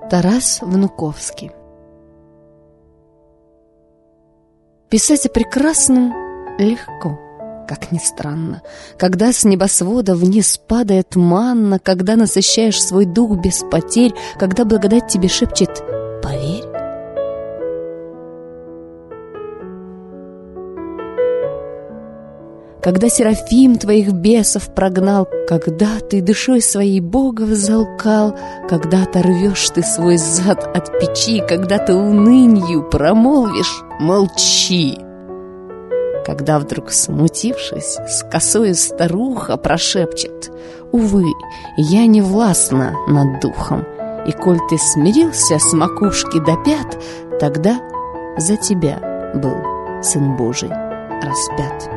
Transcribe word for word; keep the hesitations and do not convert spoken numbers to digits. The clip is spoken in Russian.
Тарас Внуковский. Писать о прекрасном легко, как ни странно, когда с небосвода вниз падает манна, когда насыщаешь свой дух без потерь, когда благодать тебе шепчет «поверь». Когда Серафим твоих бесов прогнал, когда ты душой своей Бога взалкал, когда оторвешь ты свой зад от печи, когда ты унынью промолвишь «молчи». Когда вдруг, смутившись, с косою старуха прошепчет «увы, я не властна над духом», и коль ты смирился с макушки до пят, тогда за тебя был Сын Божий распят.